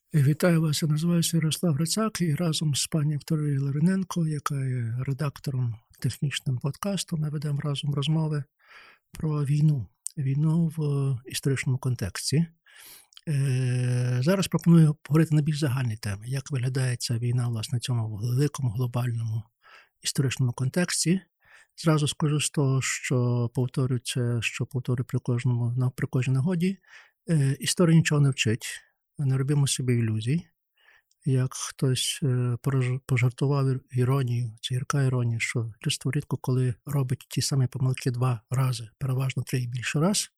Вітаю вас, я називаюся Ярослав Грицак, і разом з пані Вікторією Лариненко, яка є редактором технічним подкасту, ми ведемо разом розмови про війну в історичному контексті. Зараз пропоную поговорити на більш загальні теми, як виглядає ця війна, власне, в цьому великому глобальному історичному контексті. Зразу скажу з того, що повторюю це, що повторюю при кожній нагоді. Історія нічого не вчить. Не робимо собі ілюзій. Як хтось пожартував іронію, це гірка іронія, що людство рідко коли робить ті самі помилки 2 рази, переважно 3 і більше раз.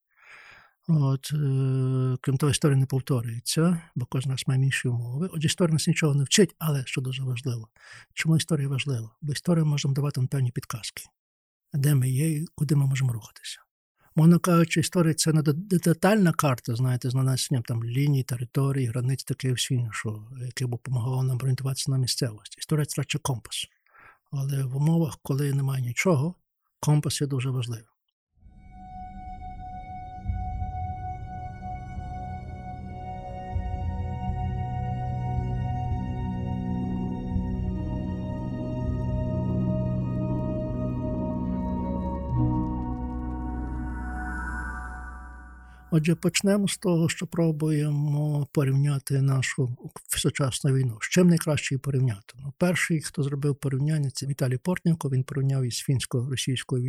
Крім того, історія не повторюється, бо кожен раз має інші умови. Отже, історія нас нічого не вчить, але, що дуже важливо, чому історія важлива? Бо історія може давати нам певні підказки, де ми є і куди ми можемо рухатися. Мовно кажучи, історія – це не детальна карта, знаєте, з нанесенням там ліній, територій, границь, таке всі іншого, яке б допомагало нам орієнтуватися на місцевості. Історія – це радше компас. Але в умовах, коли немає нічого, компас є дуже важливим. Отже, почнемо з того, що пробуємо порівняти нашу сучасну війну. З чим найкраще її порівняти? Перший, хто зробив порівняння, це Віталій Портнєнко. Він порівняв із фінсько-російською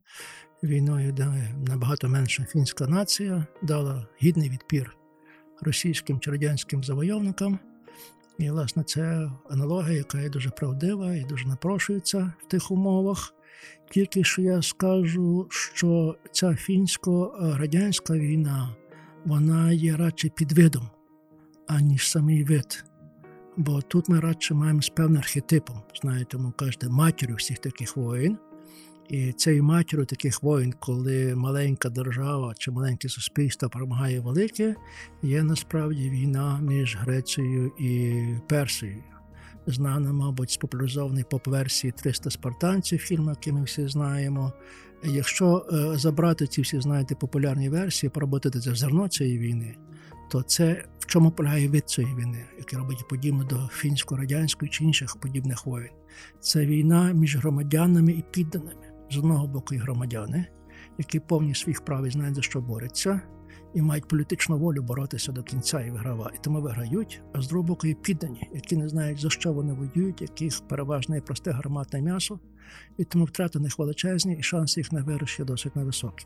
війною, де набагато менша фінська нація дала гідний відпір російським чи радянським завойовникам. І, власне, це аналогія, яка є дуже правдива і дуже напрошується в тих умовах. Тільки що я скажу, що ця фінсько-радянська війна, вона є радше підвидом, аніж самий вид. Бо тут ми радше маємо з певним архетипом. Знаєте, ми кажете, матір'ю всіх таких воїн. І цією матір'ю таких воїн, коли маленька держава чи маленьке суспільство перемагає велике, є насправді війна між Грецією і Персією. Знана, мабуть, спопуляризований поп-версії «300 спартанців», фільм, який ми всі знаємо. Якщо забрати ці всі, знаєте, популярні версії, поработити це в зерно цієї війни, то це в чому полягає вид цієї війни, який робить подібно до фінсько-радянської чи інших подібних воєн. Це війна між громадянами і підданими. З одного боку є громадяни, які повні своїх прав і знають, за що борються, і мають політичну волю боротися до кінця і вигравати. І тому виграють, а з другого боку є піддані, які не знають, за що вони воюють, яких переважно є просте гарматне м'ясо, і тому втрати в них величезні, і шанси їх на виграш є досить невисокі.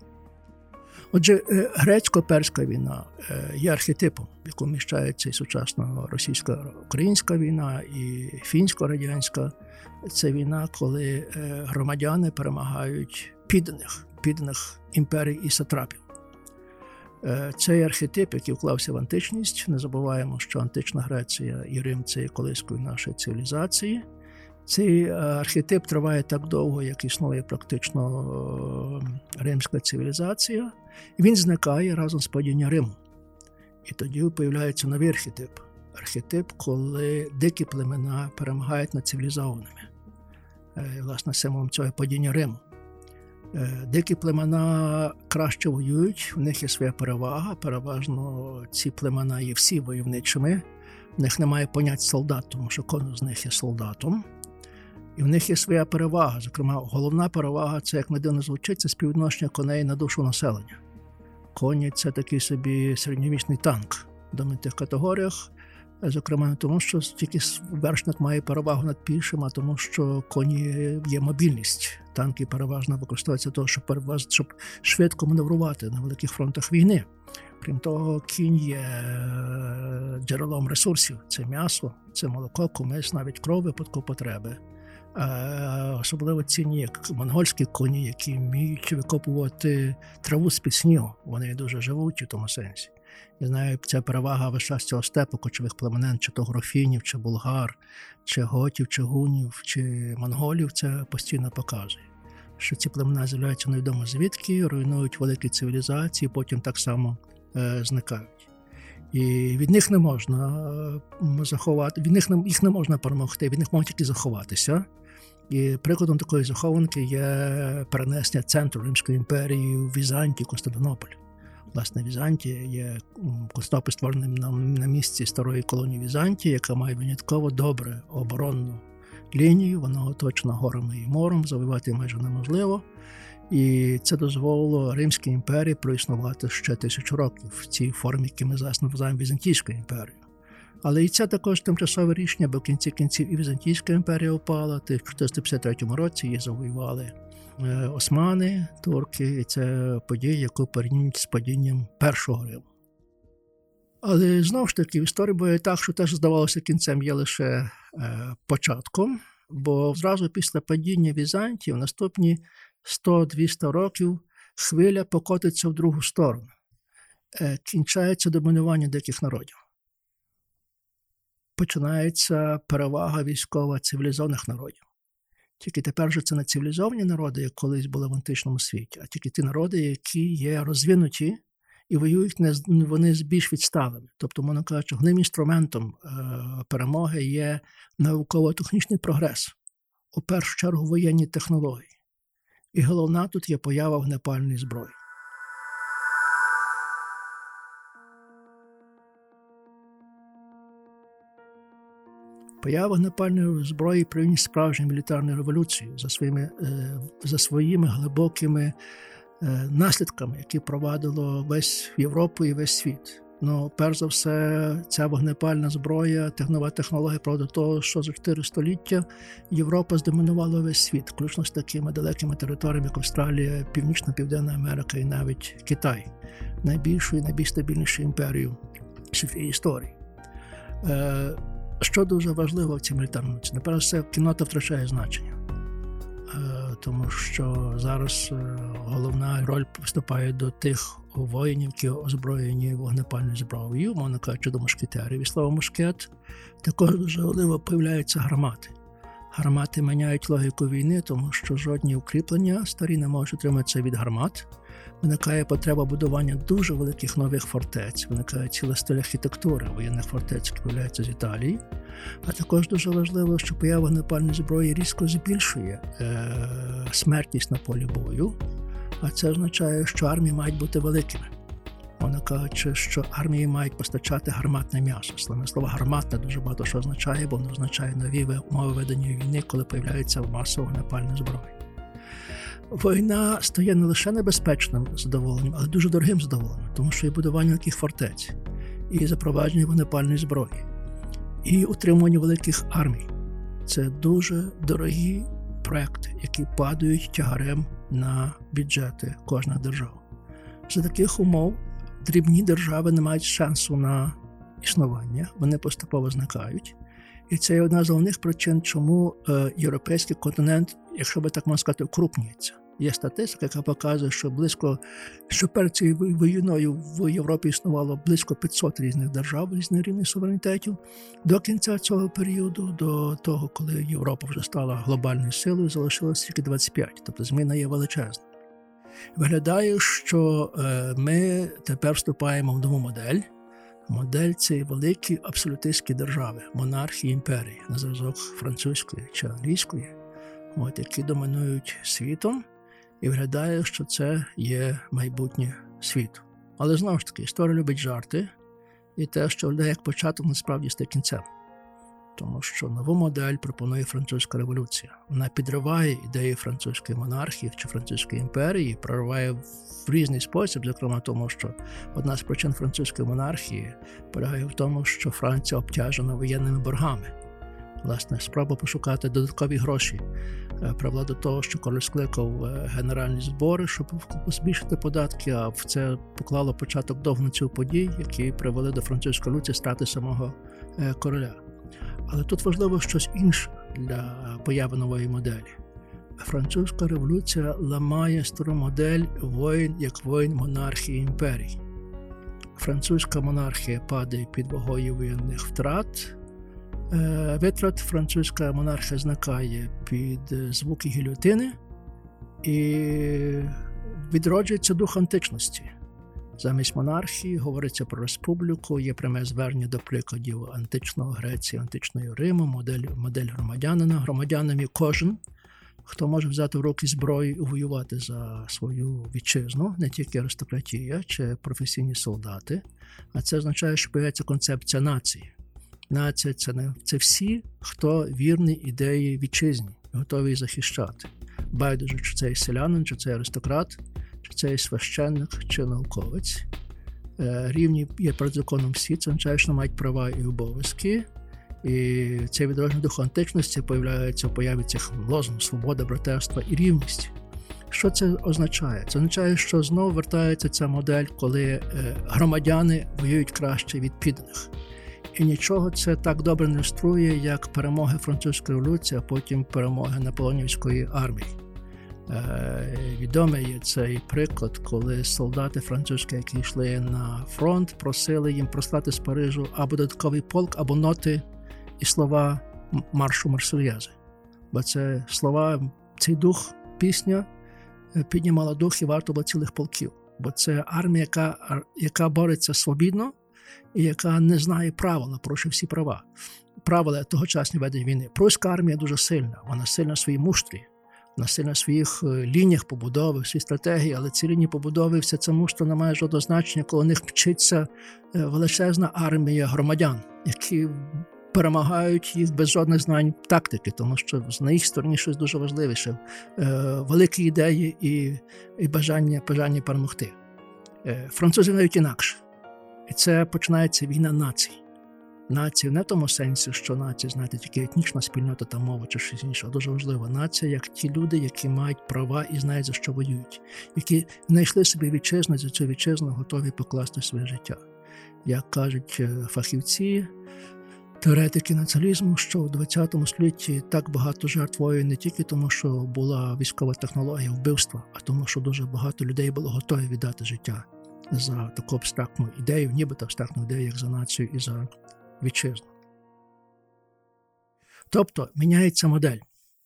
Отже, грецько-перська війна є архетипом, в якому вміщається і сучасна російсько-українська війна, і фінсько-радянська. Це війна, коли громадяни перемагають підданих імперій і сатрапів. Цей архетип, який вклався в античність, не забуваємо, що антична Греція і Рим – це є колискою нашої цивілізації. Цей архетип триває так довго, як існує практично римська цивілізація. І він зникає разом з падінням Риму. І тоді появляється новий архетип. Архетип, коли дикі племена перемагають над цивілізованими. Власне, символом цього падіння Риму. Дикі племена краще воюють, в них є своя перевага, переважно ці племена є всі войовничими, в них немає понять солдат, тому що кожен з них є солдатом, і в них є своя перевага, зокрема, головна перевага, це, як не дивно звучить, це співвідношення коней на душу населення. Коні – це такий собі середньовічний танк в даних категоріях, зокрема не тому, що тільки вершник має перевагу над пішим, а тому, що коні є мобільність. Танки переважно використовуються для того, щоб швидко маневрувати на великих фронтах війни. Крім того, кінь є джерелом ресурсів. Це м'ясо, це молоко, кумис, навіть кров в випадку потреби. Особливо цінні, як монгольські коні, які вміють викопувати траву з-під снігу. Вони дуже живучі в тому сенсі. Я знаю, ця перевага весь час цього степу кочових племенен, чи то грофінів, чи булгар, чи готів, чи гунів, чи монголів, це постійно показує. Що ці племена з'являються невідомо звідки, руйнують великі цивілізації, потім так само зникають. І від них не можна заховати, їх не можна перемогти, від них можуть тільки заховатися. І прикладом такої захованки є перенесення центру Римської імперії в Візантію, Константинополь. Власне, Візантія є Константинополь створеним на місці старої колонії Візантії, яка має винятково добре оборонну лінію, вона оточена горами і морем, завоювати майже неможливо. І це дозволило Римській імперії проіснувати ще 1000 років в цій формі, яку ми зараз називаємо Візантійською імперією. Але і це також тимчасове рішення, бо в кінці кінців і Візантійська імперія впала, в 453 році її завоювали османи, турки, і це подія, яку порівнюють з падінням Першого Риму. Але знову ж таки, в історії буває так, що те, що здавалося кінцем, є лише початком, бо зразу після падіння Візантії в наступні 100-200 років хвиля покотиться в другу сторону. Кінчається домінування деяких народів. Починається перевага військова цивілізованих народів. Тільки тепер вже це не цивілізовані народи, як колись були в античному світі, а тільки ті народи, які є розвинуті і воюють вони з більш відсталими. Тобто, можна кажучи, головним інструментом перемоги є науково-технічний прогрес, у першу чергу воєнні технології. І головна тут є поява вогнепальної зброї. Поява вогнепальної зброї привів справжньої мілітарної революції за своїми глибокими наслідками, які провадило весь Європу і весь світ. Ну, перш за все, ця вогнепальна зброя, нова технологія проводить до того, що за 4 століття Європа здомінувала весь світ, включно з такими далекими територіями, як Австралія, Північна-Південна Америка і навіть Китай. Найбільшу і найбільш стабільнішу імперію світової історії. Що дуже важливо в цій мілітарному? Напевно, це кіннота втрачає значення. Тому що зараз головна роль виступає до тих воїнів, які озброєні вогнепальною зброєю, можна кажучи, до мушкетерів. І слово «мушкет» також дуже важливо появляються гармати. Гармати міняють логіку війни, тому що жодні укріплення старі не можуть утриматися від гармат. Виникає потреба будування дуже великих нових фортець, виникає ціла стиль архітектури воєнних фортець, які появляються з Італії. А також дуже важливо, що поява вогнепальної зброї різко збільшує смертність на полі бою, а це означає, що армії мають бути великими. Вона каже, що армії мають постачати гарматне м'ясо. Слово «гарматне» дуже багато що означає, бо воно означає нові умови ведення війни, коли появляється масова вогнепальна зброя. Війна стає не лише небезпечним задоволенням, але дуже дорогим задоволенням, тому що і будування таких фортець, і запровадження вогнепальної зброї, і утримування великих армій. Це дуже дорогі проекти, які падають тягарем на бюджети кожної держави. За таких умов дрібні держави не мають шансу на існування, вони поступово зникають. І це є одна з головних причин, чому європейський континент, якщо би так можна сказати, укрупнюється. Є статистика, яка показує, що перед цією війною в Європі існувало близько 500 різних держав, різних рівнів суверенітетів. До кінця цього періоду, до того, коли Європа вже стала глобальною силою, залишилося тільки 25. Тобто зміна є величезна. Виглядає, що ми тепер вступаємо в нову модель. Модель цієї великої абсолютистські держави, монархії, імперії, на зразок французької чи англійської, які домінують світом, і виглядає, що це є майбутнє світу. Але знову ж таки, історія любить жарти, і те, що виглядає як початок, насправді стає кінцем. Тому що нову модель пропонує французька революція. Вона підриває ідеї французької монархії чи французької імперії, прориває в різний спосіб, зокрема тому, що одна з причин французької монархії полягає в тому, що Франція обтяжена воєнними боргами. Власне, спроба пошукати додаткові гроші привела до того, що король скликав генеральні збори, щоб збільшити податки, а в це поклало початок довгонців подій, які привели до французької революції страти самого короля. Але тут важливо щось інше для появи нової моделі. Французька революція ламає стару модель воїн як воїн монархії імперії. Французька монархія падає під вагою воєнних витрат, французька монархія зникає під звуки гільйотини і відроджується дух античності. Замість монархії говориться про республіку, є пряме звернення до прикладів античної Греції, античної Риму, модель громадянина. Громадянами кожен, хто може взяти в руки зброю і воювати за свою вітчизну, не тільки аристократія чи професійні солдати, а це означає, що появляється концепція нації. Нація – це всі, хто вірний ідеї вітчизні, готові її захищати. Байдуже, чи це селянин, чи це аристократ, чи це священник, чи науковець. Рівні є перед законом всі, це означає, що мають права і обов'язки. І це відродження духу античності появляється в появі цих лозунг свобода, братерства і рівність. Що це означає? Це означає, що знову вертається ця модель, коли громадяни воюють краще від підданих. І нічого це так добре не ілюструє, як перемоги французької революції, а потім перемоги наполеонівської армії. Відомий є цей приклад, коли солдати французькі, які йшли на фронт, просили їм прислати з Парижу або додатковий полк, або ноти і слова маршу Марсельєзи. Бо це слова, цей дух, пісня піднімала дух і варто було цілих полків. Бо це армія, яка бореться свобідно і яка не знає правил, напорушує всі права. Правила тогочасні ведення війни. Прусська армія дуже сильна, вона сильна в своїй муштрі, вона сильна в своїх лініях побудови, в своїй стратегії, але ці лінії побудови, все це муштра не має жодного значення, коли у них вчиться величезна армія громадян, які перемагають їх без жодних знань тактики, тому що на їх стороні щось дуже важливіше. Великі ідеї і бажання перемогти. Французи навіть інакше. І це починається війна націй. Нація не в тому сенсі, що нація, знаєте, тільки етнічна спільнота та мова чи щось інше. Дуже важливо. Нація як ті люди, які мають права і знають, за що воюють. Які знайшли собі вітчизну, за цю вітчизну готові покласти своє життя. Як кажуть фахівці, теоретики націоналізму, що в ХХ столітті так багато жертв воює не тільки тому, що була військова технологія вбивства, а тому, що дуже багато людей було готові віддати життя за таку абстрактну ідею, нібито абстрактну ідею, як за націю і за вітчизну. Тобто міняється модель.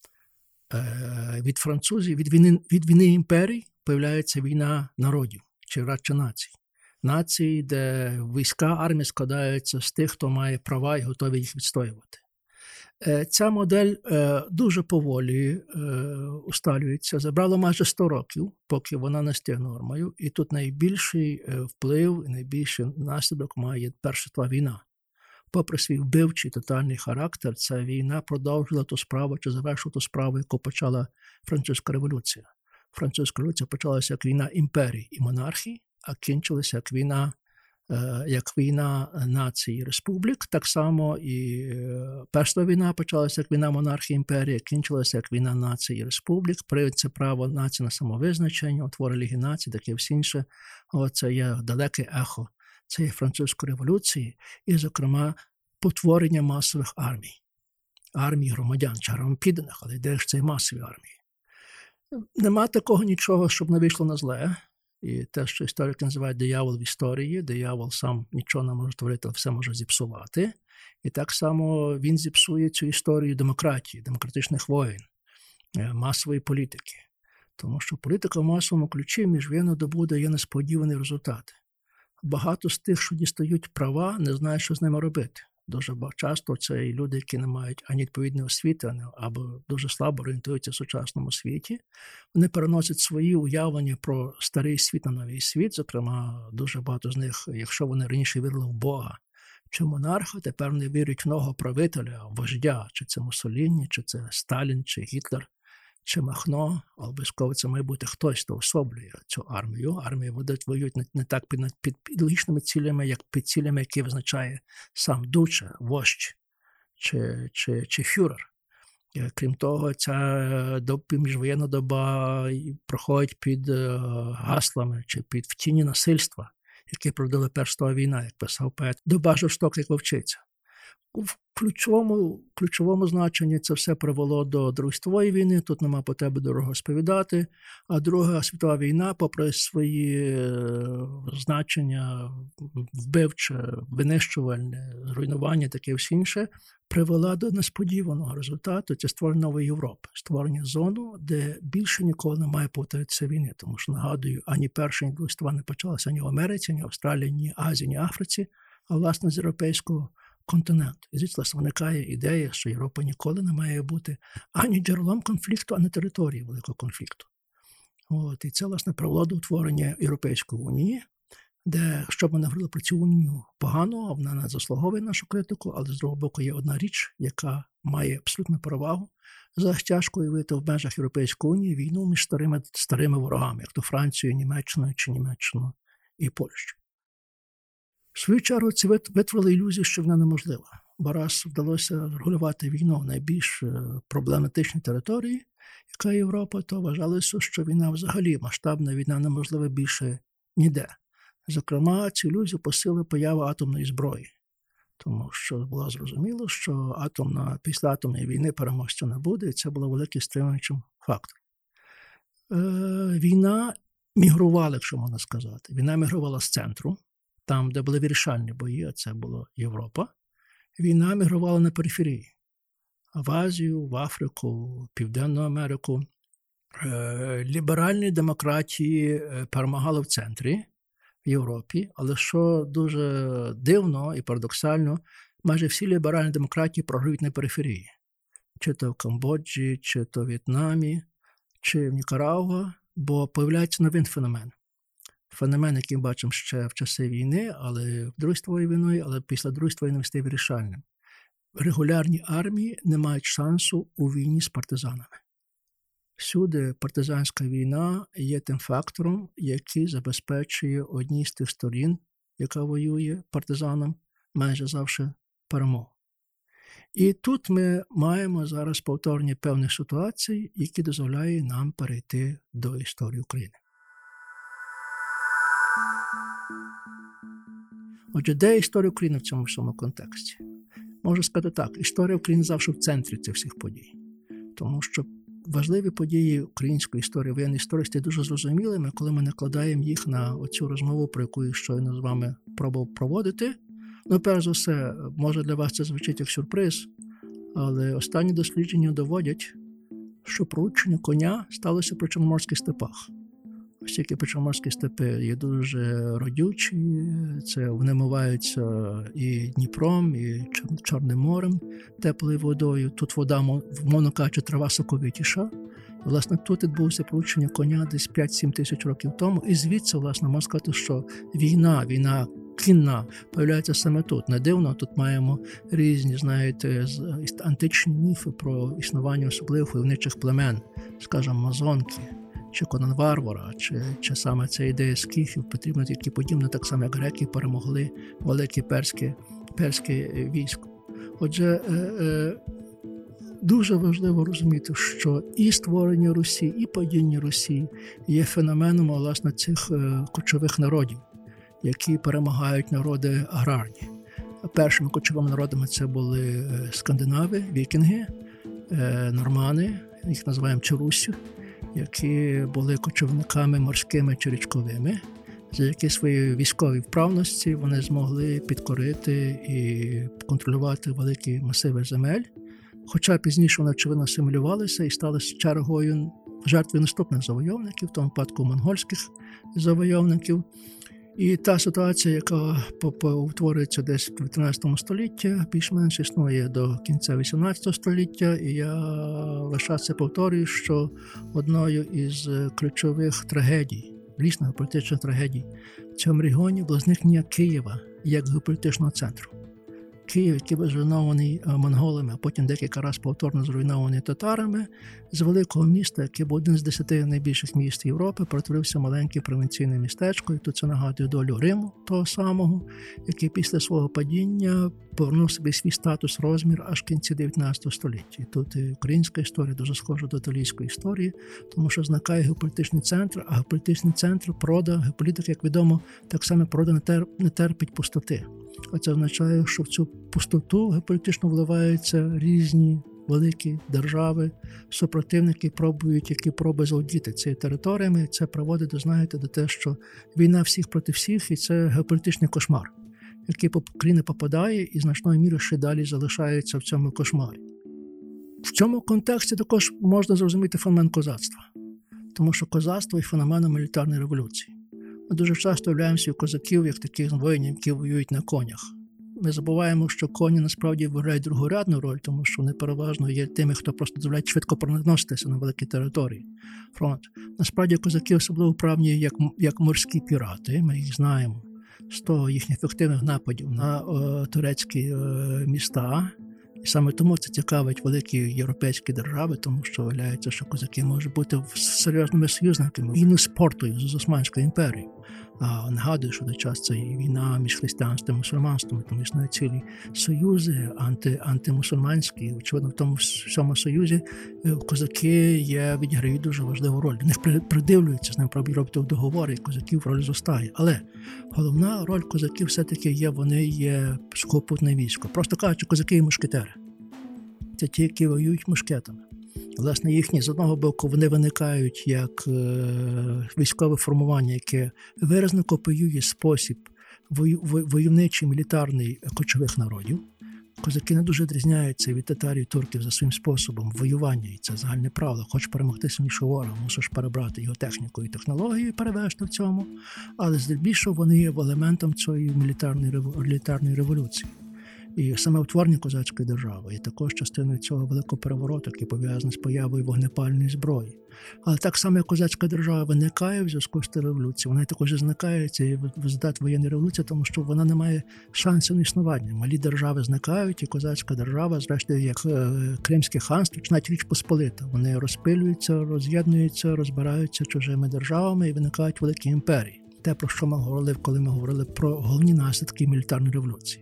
Від французів, від війни імперій появляється війна народів, чи радше націй. Нації, де війська, армія складаються з тих, хто має права і готові їх відстоювати. Ця модель дуже поволі усталюється. Забрало майже 100 років, поки вона не стає нормою. І тут найбільший вплив і найбільший наслідок має Перша світова війна. Попри свій вбивчий тотальний характер, ця війна продовжила ту справу, чи завершила ту справу, яку почала Французька революція. Французька революція почалася як війна імперій і монархій, а кінчилася як війна націй і республік. Так само і Перша війна почалася як війна монархії імперії, кінчилася як війна націй і республік. Це право нації на самовизначення, утвори Ліги націй, таке всі інше. Це є далеке ехо цієї французької революції і, зокрема, потворення масових армій. Армій громадян, чи підданих, але де ж це масові армії. Нема такого нічого, щоб не вийшло на зле. І те, що історики називають диявол в історії, диявол сам нічого не може творити, але все може зіпсувати. І так само він зіпсує цю історію демократії, демократичних воєн, масової політики. Тому що політика в масовому ключі міжвоєнну добу дає несподівані результати. Багато з тих, що дістають права, не знають, що з ними робити. Дуже часто це і люди, які не мають ані відповідної освіти, або дуже слабо орієнтуються в сучасному світі. Вони переносять свої уявлення про старий світ на новий світ. Зокрема, дуже багато з них, якщо вони раніше вірили в Бога чи монарха, тепер вони вірять в нового правителя, вождя, чи це Муссоліні, чи це Сталін, чи Гітлер, чи Махно. Обов'язково це має бути хтось, хто особлює цю армію. Армії воюють не так під ідеологічними цілями, як під цілями, які визначає сам дуче, вождь чи фюрер. Крім того, ця міжвоєнна доба проходить під гаслами чи під в тіні насильства, які проводила Перша світова війна, як писав поет, доба жорстока, як вовчиця. В ключовому значенні це все привело до Другої світової війни, тут нема потреби дорого розповідати, а Друга світова війна, попри свої значення вбивче, винищувальне, руйнування, таке всі інше, привела до несподіваного результату – це створення нової Європи, створення зону, де більше ніколи не має повторитися війни, тому що, нагадую, ані Перша, ні Друга світова не почалася ні в Америці, ні в Австралії, ні Азії, ні Африці, а власне з європейського континенту. І звідси виникає ідея, що Європа ніколи не має бути ані джерелом конфлікту, ані територією великого конфлікту. І це, власне, привело до утворення Європейської унії, де, що б ми не говорили про цю унію погано, вона не заслуговує нашу критику, але з другого боку є одна річ, яка має абсолютну перевагу. Зараз тяжко уявити в межах Європейської унії війну між старими ворогами, як то Францією, Німеччиною чи Німеччиною і Польщею. В свою чергу це витворили ілюзію, що вона неможлива. Бо раз вдалося регулювати війну в найбільш проблематичній території, яка є Європа, то вважалося, що війна взагалі, масштабна війна неможлива більше ніде. Зокрема, цю ілюзію посилила поява атомної зброї. Тому що було зрозуміло, що після атомної війни переможця не буде, і це було великим стримуючим фактором. Війна мігрувала, якщо можна сказати. Війна мігрувала з центру, там, де були вирішальні бої, а це була Європа. Війна мігрувала на периферії. В Азію, в Африку, Південну Америку. Ліберальні демократії перемагали в центрі, в Європі, але що дуже дивно і парадоксально, майже всі ліберальні демократії програють на периферії. Чи то в Камбоджі, чи то в В'єтнамі, чи в Нікарагуа, бо появляється новий феномен. Феномен, який ми бачимо ще в часи війни, але в Другій світовій війні, але після Другої світової війни стає вирішальним. Регулярні армії не мають шансу у війні з партизанами. Всюди партизанська війна є тим фактором, який забезпечує одній з тих сторін, яка воює партизаном, майже завжди перемогу. І тут ми маємо зараз повторення певних ситуацій, які дозволяють нам перейти до історії України. Отже, де історія України в цьому всьому контексті? Можу сказати так, історія України завжди в центрі цих всіх подій. Тому що важливі події української історії, воєнної історії стають дуже зрозумілими, коли ми накладаємо їх на оцю розмову, про яку я щойно з вами пробував проводити. Перш за все, може для вас це звучить як сюрприз, але останні дослідження доводять, що приручення коня сталося при Чорноморських степах. Оскільки причорноморські степи є дуже родючі, вони омиваються і Дніпром, і Чорним морем, теплою водою. Тут вода, мовно кажучи, трава соковитіша. Власне, тут відбулося приручення коня десь 5-7 тисяч років тому. І звідси, власне, можна сказати, що війна кінна появляється саме тут. Не дивно, тут маємо різні, античні міфи про існування особливих войовничих племен, скажімо, Амазонки, чи Конан Варвара, чи саме ця ідея скіфів, потрібно тільки подібно, так само як греки перемогли велике перське військо. Отже, дуже важливо розуміти, що і створення Русі, і падіння Русі є феноменом, власне, цих кочових народів, які перемагають народи аграрні. Першими кочовими народами це були скандинави, вікінги, нормани, їх називаємо чорусі, які були кочівниками морськими чи річковими, завдяки своїй військовій вправності вони змогли підкорити і контролювати великі масиви земель. Хоча пізніше вони, очевидно, асимілювалися і стали чергою жертвою наступних завойовників, в тому випадку монгольських завойовників. І та ситуація, яка утворюється десь в 13 столітті, більш-менш існує до кінця 18 століття, і я лише це повторюю, що одною із ключових трагедій, різних політичних трагедій в цьому регіоні було зникнення Києва як геополітичного центру. Київ, який був зруйнований монголами, а потім декілька разів повторно зруйнований татарами, з великого міста, який був один з 10 найбільших міст Європи, перетворився маленьке провінційне містечко, і тут це нагадує долю Риму, того самого, який після свого падіння повернув собі свій статус, розмір аж в кінці 19 століття. І тут і українська історія дуже схожа до італійської історії, тому що зникає геополітичний центр, а геополітичний центр, геополітика, як відомо, так само природа не терпить пустоти. А це означає, що в цю пустоту геополітично вливаються різні великі держави, супротивники які пробують заволодіти цією територіями. Це приводить, до те, що війна всіх проти всіх, і це геополітичний кошмар, який по країни попадає і значною мірою ще далі залишається в цьому кошмарі. В цьому контексті також можна зрозуміти феномен козацтва, тому що козацтво є феноменом мілітарної революції. Ми дуже часто уявляємо собі козаків як таких воїнів, які воюють на конях. Ми забуваємо, що коні насправді виграють другорядну роль, тому що вони переважно є тими, хто просто дозволяють швидко переноситися на великі території. Фронт. Насправді козаки особливо вправні як морські пірати, ми їх знаємо з того їхніх ефективних нападів на турецькі міста. І саме тому це цікавить великі європейські держави, тому що виявляється, що козаки можуть бути серйозними союзниками. Війну з Портою, з Османською імперією. А нагадую, що до час це війна між християнством і мусульманством, тому існують цілі союзи антимусульманські. Очевидно, в тому всьому союзі козаки відіграють дуже важливу роль. До них придивлюються, з ними роблять договори, і козаків роль зростає. Але головна роль козаків все-таки вони є сухопутне військо. Просто кажучи, козаки і мушкетери. Це ті, які воюють мушкетами. Власне, їхні, з одного боку, вони виникають як військове формування, яке виразно копіює спосіб войовничий, мілітарний кочових народів. Козаки не дуже відрізняються від татарів, турків за своїм способом воювання, і це загальне правило. Хоч перемогти сильнішого ворога, мусиш перебрати його техніку і технологію і перевести в цьому, але здебільшого вони є елементом цієї мілітарної революції. І саме утворення козацької держави є також частиною цього великого перевороту, який пов'язаний з появою вогнепальної зброї. Але так само, як козацька держава виникає в зв'язку з революцією, вона також зникається і в результаті воєнної революції, тому що вона не має шансів на існування. Малі держави зникають, і козацька держава, зрештою, як Кримське ханство, чи навіть Річ Посполита. Вони розпилюються, роз'єднуються, розбираються чужими державами і виникають великі імперії. Те, про що ми говорили, коли ми говорили про головні наслідки мілітарної революції.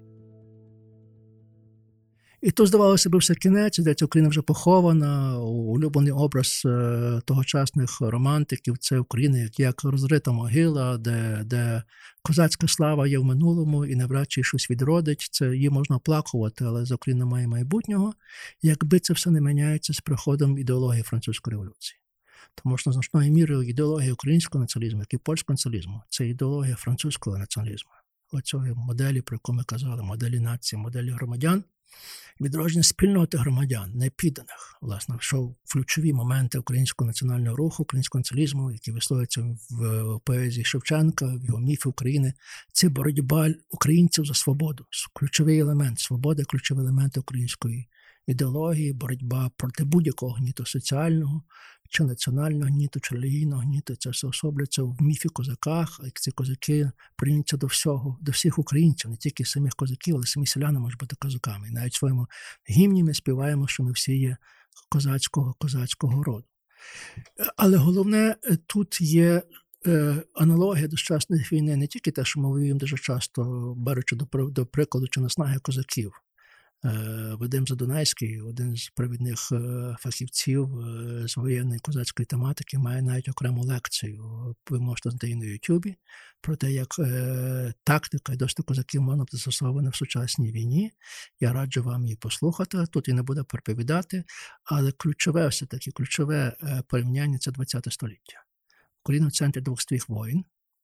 І то, здавалося б, все кінець, де Україна вже похована, улюблений образ тогочасних романтиків – це Україна як розрита могила, де козацька слава є в минулому і навряд чи щось відродить. Це її можна оплакувати, але за Україна має майбутнього, якби це все не міняється з приходом ідеології французької революції. Тому що значною мірою ідеологія українського націоналізму, як і польського націоналізму, це ідеологія французького націоналізму. Оцієї моделі, про яку ми казали, моделі нації, моделі громадян, відродження спільноти громадян, не підданих, власне, що ключові моменти українського національного руху, українського націоналізму, які висловлюються в поезії Шевченка, в його міфі України, це боротьба українців за свободу. Ключовий елемент свободи, ключовий елемент української ідеології, боротьба проти будь-якого гніту соціального, чи національного гніту, чи релігійного гніту. Це все особлюється в міфі козаках, як ці козаки прийняться до всіх українців, не тільки самих козаків, але самі селяни можуть бути козаками. І навіть в своєму гімні ми співаємо, що ми всі є козацького роду. Але головне, тут є аналогія до сучасної війни, не тільки те, що ми воюємо дуже часто, беручи до прикладу чи наснаги козаків. Вадим Задунайський, один з провідних фахівців з воєнної козацької тематики, має навіть окрему лекцію, ви можете знайти її на Ютубі, про те, як тактика і досвід козаків можна бути застосована в сучасній війні. Я раджу вам її послухати, тут і не буду переповідати, але ключове порівняння – це ХХ століття. Україна в центрі двох світових воєн.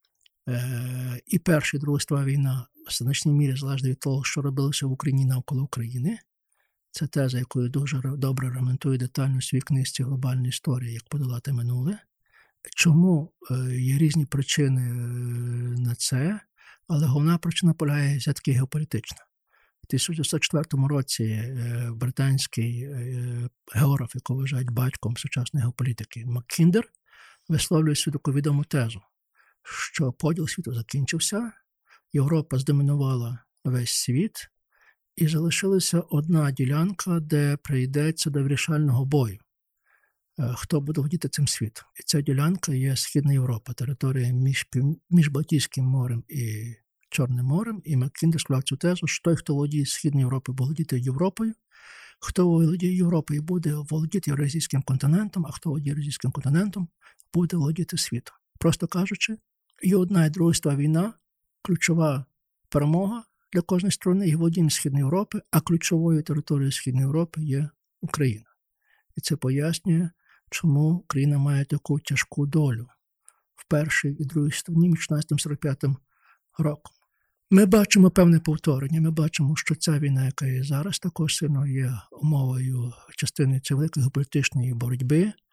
І Перша, і Друга світова війна в значній мірі залежить від того, що робилося в Україні навколо України. Це теза, якою дуже добре ремонтує детально в своїй книжці «Глобальна історія. Як подолати минуле». Чому є різні причини на це, але головна причина полягає все-таки геополітична. У 1904 році британський географ, якого вважають батьком сучасної геополітики, Маккіндер, висловлює свою таку відому тезу, що поділ світу закінчився, Європа здомінувала весь світ, і залишилася одна ділянка, де прийдеться до вирішального бою. Хто буде володіти цим світом? І ця ділянка є Східна Європа, територія між Балтійським морем і Чорним морем. І Маккіндер склав цю тезу, що той, хто володіє Східною Європою, буде володіти Європою, хто володіє Європою, буде володіти Євразійським континентом, а хто володіє Євразійським континентом, буде володіти світом. Просто кажучи, і одна, і Друга світова війна – ключова перемога для кожної сторони і володіння Східної Європи, а ключовою територією Східної Європи є Україна. І це пояснює, чому Україна має таку тяжку долю в Першій і Другій світовій між 1945 роком. Ми бачимо певне повторення, ми бачимо, що ця війна, яка є зараз, також сильно є умовою частиною цієї великої геополітичної боротьби,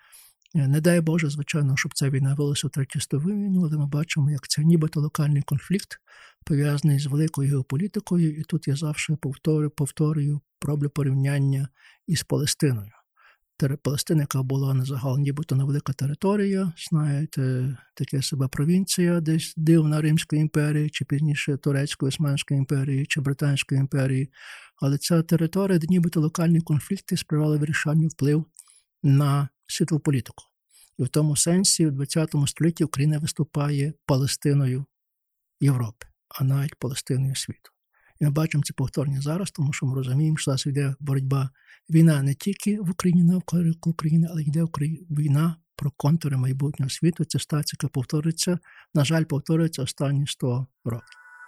Не дай Боже, звичайно, щоб ця війна велася в Третю світову війну, але ми бачимо, як це нібито локальний конфлікт, пов'язаний з великою геополітикою, і тут я завжди повторюю, роблю порівняння із Палестиною. Палестина, яка була на загал нібито невелика територія, знаєте, таке себе провінція, десь дивна Римської імперії, чи пізніше Турецької, Османської імперії, чи Британської імперії. Але ця територія, де нібито локальні конфлікти сприяли вирішальний вплив на світову політику. І в тому сенсі в ХХ столітті Україна виступає Палестиною Європи, а навіть Палестиною світу. І ми бачимо це повторення зараз, тому що ми розуміємо, що зараз йде боротьба, війна не тільки в Україні, навколо України, але йде війна про контури майбутнього світу. Це ситуація, яка повторюється, на жаль, повторюється останні 100 років.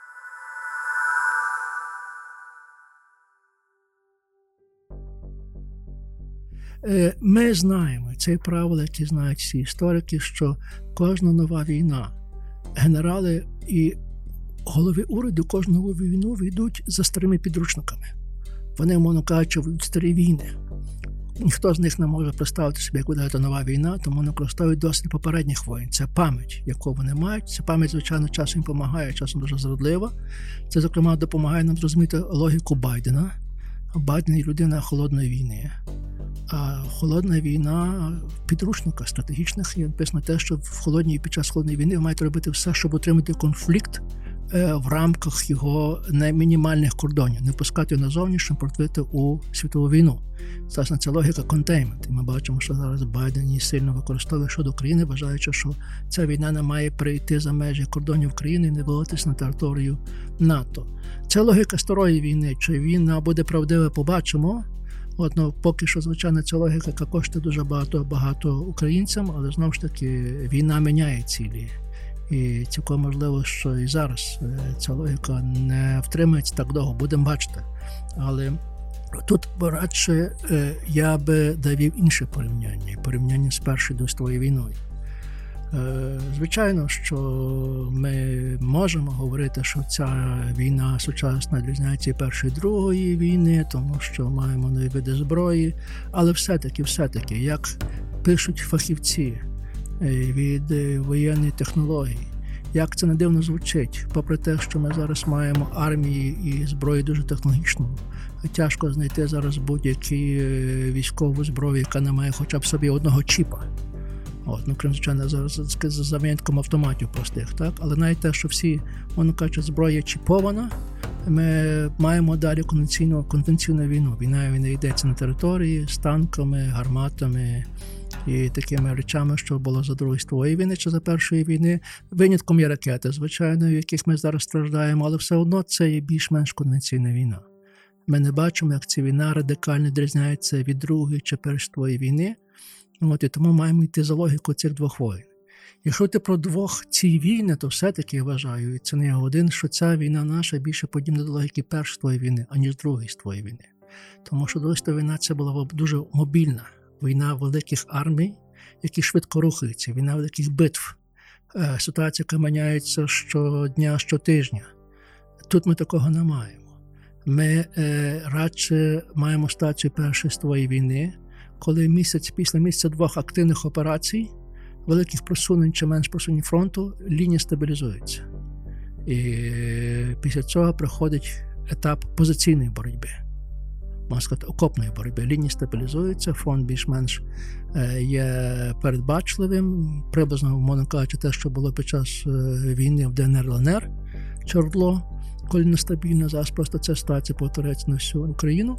Ми знаємо, це правило, які знають всі історики, що кожна нова війна, генерали і голови уряду кожну нову війну йдуть за старими підручниками. Вони, мовно кажучи, ведуть старі війни. Ніхто з них не може представити собі, як буде нова війна, тому вони використовують досвід попередніх воїн. Це пам'ять, яку вони мають. Ця пам'ять, звичайно, часом їм допомагає, часом дуже зрадлива. Це, зокрема, допомагає нам зрозуміти логіку Байдена. Байден є людина холодної війни. А холодна війна в підручниках стратегічних є написано те, що під час холодної війни ви маєте робити все, щоб отримати конфлікт в рамках його мінімальних кордонів, не пускати його назовні, щоб протворити у світову війну. Власне, це логіка контеймент. І ми бачимо, що зараз Байден її сильно використовує щодо України, вважаючи, що ця війна не має прийти за межі кордонів країни і не вилитись на територію НАТО. Це логіка старої війни. Чи війна буде правдива, побачимо. Поки що, звичайно, ця логіка, яка коштує дуже багато українцям, але, знову ж таки, війна міняє цілі. І цілком можливо, що і зараз ця логіка не втримається так довго, будемо бачити. Але тут радше я би довів інше порівняння з Першою світовою війною. Звичайно, що ми можемо говорити, що ця війна сучасна відрізняється від Першої і Другої війни, тому що маємо нові види зброї, але все-таки, як пишуть фахівці від воєнної технології, як це не дивно звучить, попри те, що ми зараз маємо армії і зброю дуже технологічну, тяжко знайти зараз будь-яку військову зброю, яка не має хоча б собі одного чіпа. Крім, звичайно, за винятком автоматів простих, так? Але навіть те, що всі, воно кажуть, зброя чіпована, ми маємо далі конвенційну війну. Війна йдеться на території з танками, гарматами і такими речами, що було за Другої світової війни чи за Першої війни. Винятком є ракети, звичайно, в яких ми зараз страждаємо, але все одно це є більш-менш конвенційна війна. Ми не бачимо, як ця війна радикально відрізняється від Другої чи Першої світової війни. І тому маємо йти за логіку цих двох воїн. Якщо ти про двох ці війни, то все-таки я вважаю, і це не один, що ця війна наша більше подібна до логіки Першої світової війни, аніж Другої світової війни. Тому що Друга світова війна це була дуже мобільна. Війна великих армій, які швидко рухаються, війна великих битв. Ситуація, яка міняється щодня, щотижня. Тут ми такого не маємо. Ми радше маємо ситуацію Першої світової війни, коли після місяця двох активних операцій, великих просунень чи менш просунень фронту, лінія стабілізується. І після цього приходить етап позиційної боротьби, можна сказати, окопної боротьби. Лінії стабілізуються, фронт більш-менш є передбачливим, приблизно, можна кажучи, те, що було під час війни в ДНР-ЛНР, Чордло, коли нестабільно, зараз просто ця ситуація повторюється на всю Україну.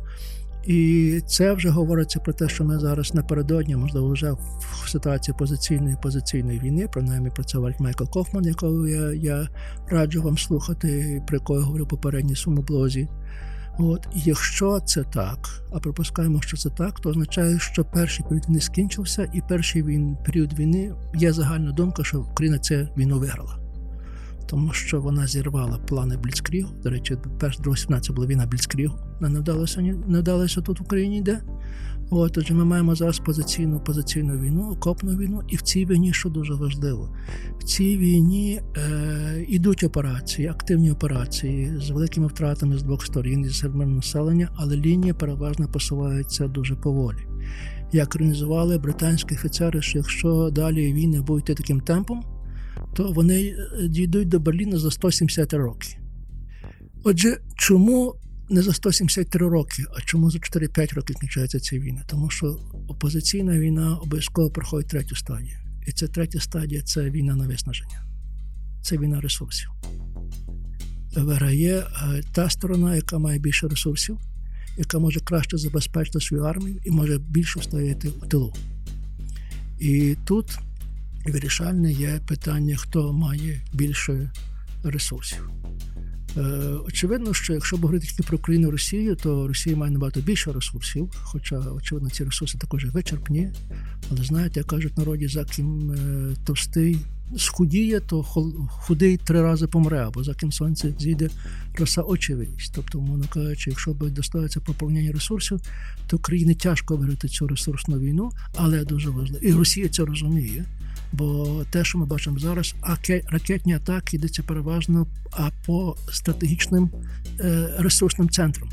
І це вже говориться про те, що ми зараз напередодні, можливо, вже в ситуації позиційної війни, принаймні про це говорить Майкл Кофман, якого я раджу вам слухати, про якого я говорив попередньо в своєму блозі. І якщо це так, а припускаємо, що це так, то означає, що перший період війни скінчився, і перший період війни є загальна думка, що Україна цю війну виграла. Тому що вона зірвала плани Бліцкрігу. До речі, Друга світова це була війна Бліцкрігу. Вона не вдалася тут в Україні йде. Отже, ми маємо зараз позиційну війну, окопну війну. І в цій війні, що дуже важливо, в цій війні йдуть операції, активні операції з великими втратами з двох сторін, із мирного населення, але лінії переважно посуваються дуже поволі. як організували британські офіцери, що якщо далі війни будуть йти таким темпом, то вони дійдуть до Берліна за 173 роки. Отже, чому не за 173 роки, а чому за 4-5 років кінчається ця війна? Тому що опозиційна війна обов'язково проходить третю стадію. І ця третя стадія – це війна на виснаження. Це війна ресурсів. Виграє та сторона, яка має більше ресурсів, яка може краще забезпечити свою армію і може більше стояти в тилу. І тут вирішальне є питання, хто має більше ресурсів. Очевидно, що якщо говорити тільки про Україну і Росію, то Росія має набагато більше ресурсів, хоча, очевидно, ці ресурси також вичерпні. Але, знаєте, як кажуть в народі, за ким товстий схудіє, то худий 3 рази помре, або за ким сонце зійде, роса очі виїсть. Тобто, мовно кажучи, якщо б достається поповнення ресурсів, то країні тяжко виграти цю ресурсну війну, але дуже важливо. І Росія це розуміє. Бо те, що ми бачимо зараз, ракетні атаки йдуться переважно по стратегічним ресурсним центрам.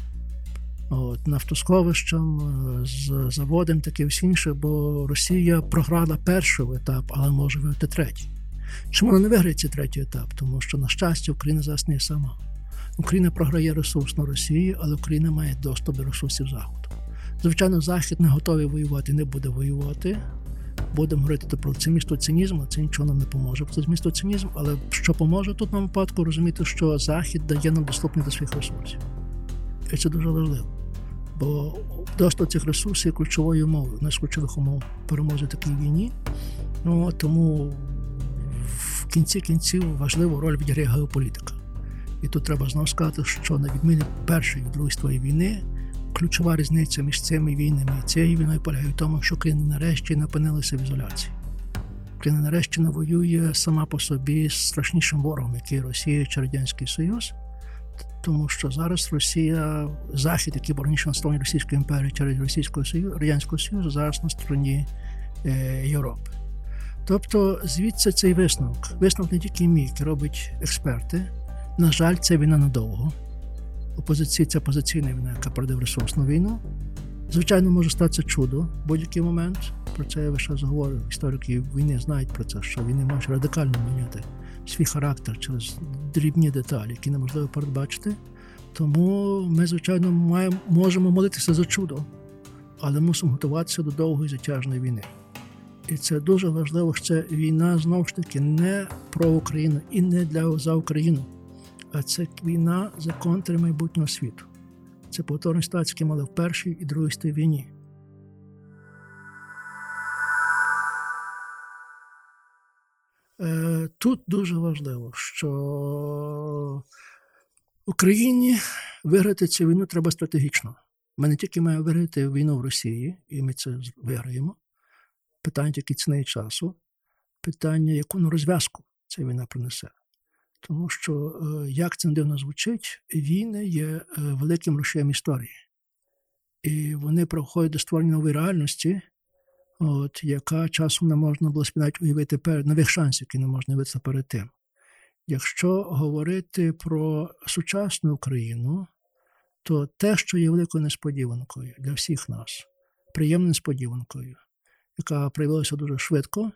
Нафтосховищам, з заводом, таке все інше, бо Росія програла перший етап, але може виграти третій. Чому вона не виграє цей третій етап? Тому що, на щастя, Україна зараз не є сама. Україна програє ресурсно Росії, але Україна має доступ до ресурсів Заходу. Звичайно, Захід не готовий воювати, не буде воювати. Будемо говорити про це місто цинізму, це нічого нам не поможе. Це місто цинізм, але що поможе тут нам випадку розуміти, що Захід дає нам доступність до своїх ресурсів. І це дуже важливо. Бо доступ цих ресурсів є ключовою умовою, одна з ключових умов перемоги в такій війні. Тому в кінці кінців важливу роль відіграє геополітика. І тут треба знову сказати, що на відміну Першої і Другої світової війни, ключова різниця між цими війнами і цією війною полягає в тому, що Україна нарешті не опинилася в ізоляції. Україна нарешті не воює сама по собі з страшнішим ворогом, який Росія чи Радянський Союз, тому що зараз Росія, Захід, який був раніше на стороні Російської імперії чи Радянського Союзу, зараз на стороні Європи. Тобто звідси цей висновок. Висновок не тільки мій, який роблять експерти. На жаль, це війна надовго. Це позиційна війна, яка пройде в ресурсну війну. Звичайно, може статися чудо в будь-який момент. Про це я вище говорю. Історики війни знають про це, що війни можуть радикально міняти свій характер через дрібні деталі, які неможливо передбачити. Тому ми, звичайно, можемо молитися за чудо, але мусимо готуватися до довгої затяжної війни. І це дуже важливо, що це війна, знову ж таки, не про Україну і не за Україну, а це війна за контури майбутнього світу. Це повторні ситуації, які мали в Першій і Другій світовій війні. Тут дуже важливо, що Україні виграти цю війну треба стратегічно. Ми не тільки маємо виграти війну в Росії, і ми це виграємо. Питання тільки ціни і часу. Питання, яку розв'язку ця війна принесе. Тому що, як це дивно звучить, війни є великим рушієм історії. І вони проходять до створення нової реальності, яка часом не можна було навіть уявити нових шансів, які не можна уявити перед тим. Якщо говорити про сучасну Україну, то те, що є великою несподіванкою для всіх нас, приємною несподіванкою, яка проявилася дуже швидко,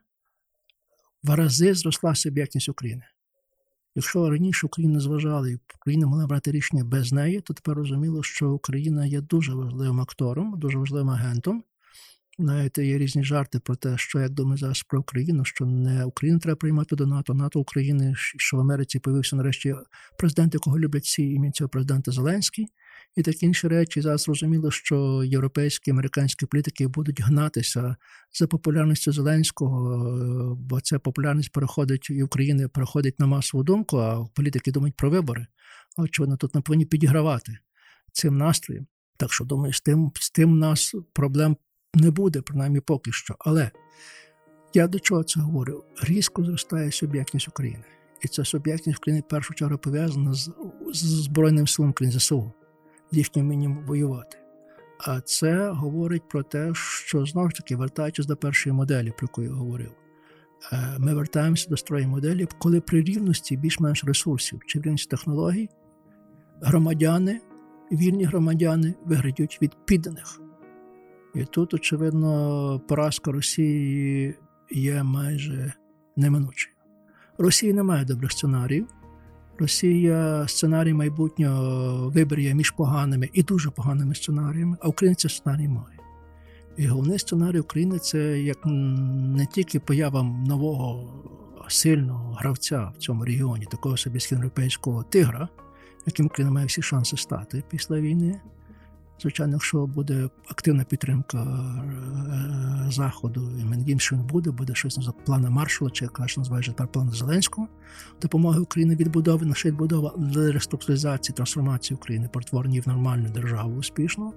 в рази зросла суб'єктність України. Якщо раніше Україна зважала, і Україна могла брати рішення без неї, то тепер розуміло, що Україна є дуже важливим актором, дуже важливим агентом. Навіть є різні жарти про те, що, як думаю зараз про Україну, що не Україну треба приймати до НАТО, НАТО України, що в Америці появився нарешті президент, якого люблять всі, ім'я цього президента Зеленський, і такі інші речі. Зараз зрозуміло, що європейські, американські політики будуть гнатися за популярністю Зеленського, бо ця популярність переходить і України переходить на масову думку, а політики думають про вибори. Очевидно, тут ми повинні підігравати цим настроєм. Так що, думаю, з тим у нас проблем не буде, принаймні поки що. Але я до чого це говорю? Різко зростає суб'єктність України. І ця суб'єктність України в першу чергу пов'язана з Збройним силам України, ЗСУ, їхнім вмінням воювати. А це говорить про те, що, знову ж таки, вертаючись до першої моделі, про яку я говорив, ми вертаємося до старої моделі, коли при рівності більш-менш ресурсів чи рівності технологій громадяни, вільні громадяни виграють від підданих. І тут, очевидно, поразка Росії є майже неминучою. Росія не має добрих сценаріїв. Росія сценарій майбутнього виборює між поганими і дуже поганими сценаріями, а Україна цей сценарій має. І головний сценарій України – це як не тільки поява нового сильного гравця в цьому регіоні, такого собі східноєвропейського тигра, яким Україна має всі шанси стати після війни. Звичайно, якщо буде активна підтримка Заходу, і ми надіємося, що буде щось на плану Маршалла, чи як кажуть, називають тепер плану Зеленського, допомоги Україні відбудови, наша відбудова, реструктуризації, трансформації України, перетворення в нормальну державу успішно.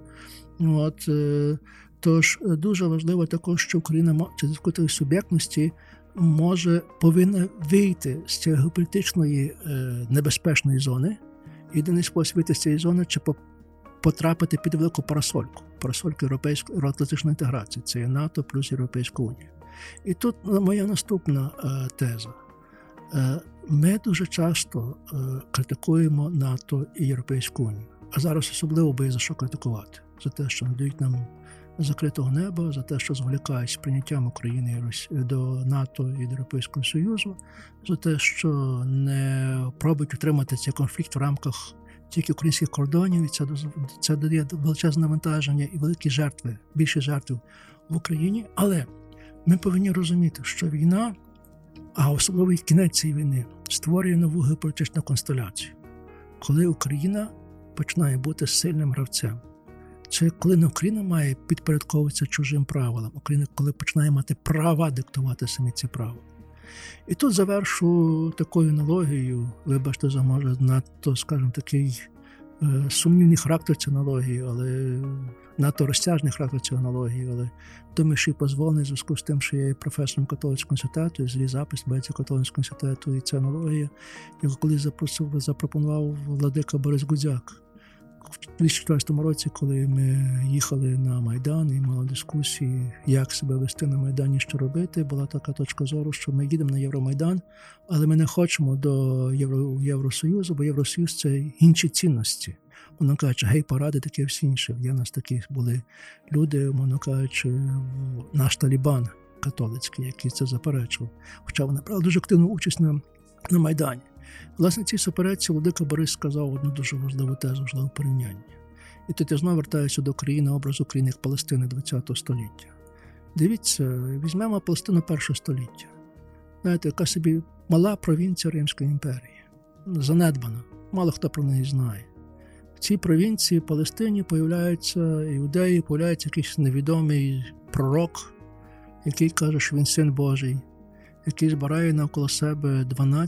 Тож дуже важливо також, що Україна через такої суб'єктності повинна вийти з цієї геополітичної небезпечної зони. Єдиний спосіб вийти з цієї зони – чи потрапити під велику парасольку європейської євроатлантичної інтеграції. Це є НАТО плюс Європейська Унія. І тут моя наступна теза. Ми дуже часто критикуємо НАТО і Європейську Унію. А зараз особливо є за що критикувати. За те, що надають нам закритого неба, за те, що зволікають з прийняттям України до НАТО і до Європейського Союзу, за те, що не пробують утримати цей конфлікт в рамках тільки українських кордонів, і це дає величезне навантаження і великі жертви, більше жертв в Україні. Але ми повинні розуміти, що війна, а особливо і кінець цієї війни, створює нову геополітичну констеляцію. Коли Україна починає бути сильним гравцем. Це коли не Україна має підпорядковуватися чужим правилам, Україна коли починає мати права диктувати самі ці правила. І тут завершу такою аналогією, вибачте за може надто, скажімо, такий сумнівний характер цієї аналогії, але надто розтяжний характер цієї аналогії, але думаю, що і дозволений в зв'язку з тим, що я є професором католицького університету, і злій запис Бецького католицького університету, і ця аналогія, яку колись запропонував владика Борис Гудзяк. У 2014 році, коли ми їхали на Майдан і мали дискусії, як себе вести на Майдані, що робити, була така точка зору, що ми їдемо на Євромайдан, але ми не хочемо до Євросоюзу, бо Євросоюз – це інші цінності. Воно кажучи, гей-паради, таке всі інше. Є в нас такі були люди, воно кажучи, наш Талібан католицький, який це заперечував. Хоча вони брали дуже активну участь на Майдані. Власне, цій суперечці владика Борис сказав одну дуже важливу тезу, важливе порівняння. І тут я знову вертаюся до країни, образу країни як Палестини ХХ століття. Дивіться, візьмемо Палестину першого століття. Знаєте, яка собі мала провінція Римської імперії. Занедбана. Мало хто про неї знає. В цій провінції Палестині появляються іудеї, появляється якийсь невідомий пророк, який каже, що він син Божий, який збирає навколо себе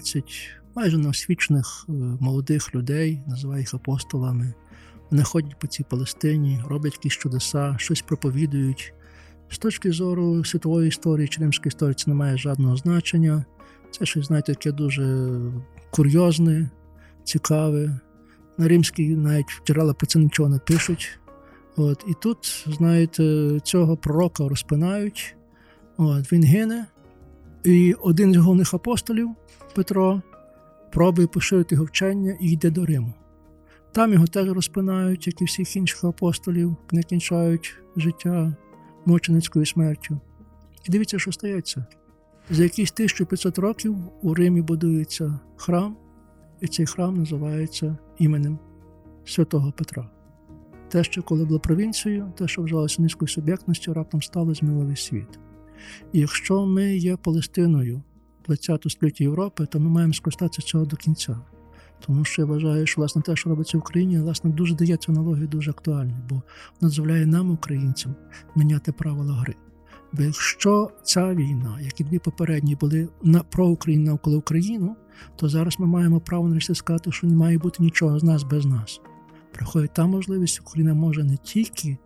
12 майже неосвічених молодих людей, називає їх апостолами. Вони ходять по цій Палестині, роблять якісь чудеса, щось проповідують. З точки зору світової історії чи римської історії це не має жодного значення. Це щось, знаєте, таке дуже курйозне, цікаве. На римській навіть джерела про це нічого не пишуть. І тут, знаєте, цього пророка розпинають. Він гине. І один з головних апостолів, Петро, пробує поширити його вчення і йде до Риму. Там його теж розпинають, як і всіх інших апостолів, не кінчають життя мученицькою смертю. І дивіться, що стається. За якісь 1500 років у Римі будується храм, і цей храм називається іменем Святого Петра. Те, що коли було провінцією, те, що вважалося низькою суб'єктністю, раптом стало змінило весь світ. І якщо ми є Палестиною ХХ століття Європи, то ми маємо скористатися цього до кінця. Тому що я вважаю, що власне те, що робиться в Україні, власне, дуже дає цю аналогію дуже актуальною, бо вона дозволяє нам, українцям, міняти правила гри. Бо якщо ця війна, як і дві попередні, були про Україну навколо Україну, то зараз ми маємо право нарешті сказати, що не має бути нічого з нас без нас. Приходить та можливість, Україна може не тільки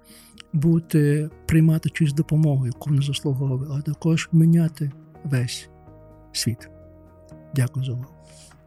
приймати чиюсь допомогу, яку не заслуговує, але також міняти весь світ. Дякую за увагу.